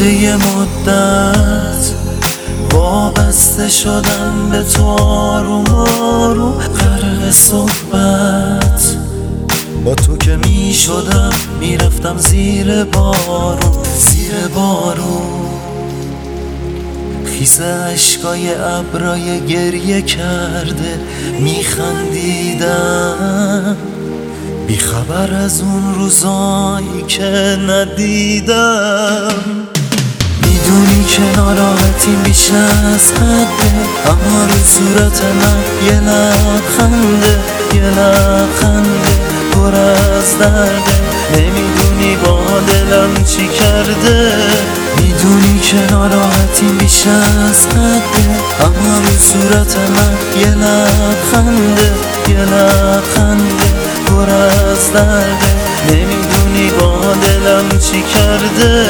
یه مدت وابسته شدم به تو، آروم آروم غرق صحبت با تو که می شدم میرفتم زیر بارون، زیر بارون. خیس عشقای ابرای گریه کرده میخندیدم، بی خبر از اون روزایی که ندیدم. میدونی که ناراحتیم بیش از حده، اما رو صورت من یه لبخنده، یه لبخنده پر از درده. نمیدونی با دلم چی کرده، میدونی که ناراحتیم بیش از حده، اما رو صورت من یه لبخنده، یه لبخنده پر از درده. نمیدونی با دلم چی کرده.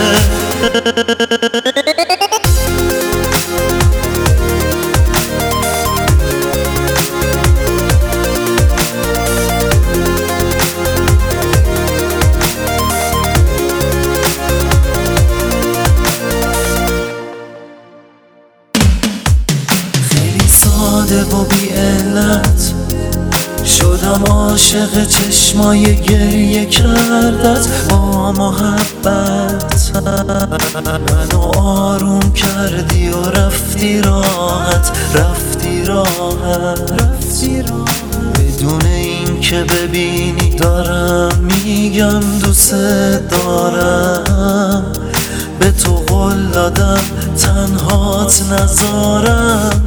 خیلی ساده و بی علت شدم عاشق چشمای گریه کردت با محبت. منو آروم کردی و رفتی راحت، رفتی راحت، رفتی راحت. بدون این که ببینی دارم میگم دوست دارم، به تو قول دادم تنهات نذارم.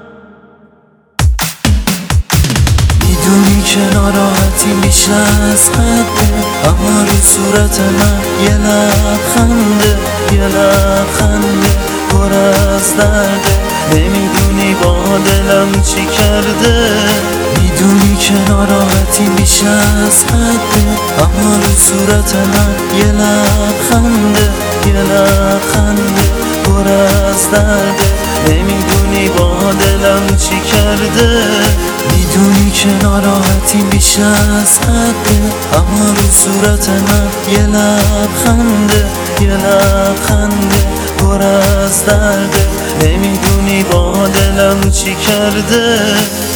میدونی که ناراحتیم بیش از حده، اما رو صورت من یه لبخنده، یه لبخنده پر از درده. نمیدونی با دلم چی کرده، میدونی که ناراحتیم بیش از حده، اما رو صورت من یه لبخنده، یه لبخنده پر از درده. نمیدونی با دلم چی کرده، میدونی که ناراحتیم بیش از حده، اما رو صورت من یه لبخنده، یه لبخنده پر از درده. نمیدونی با دلم چی کرده.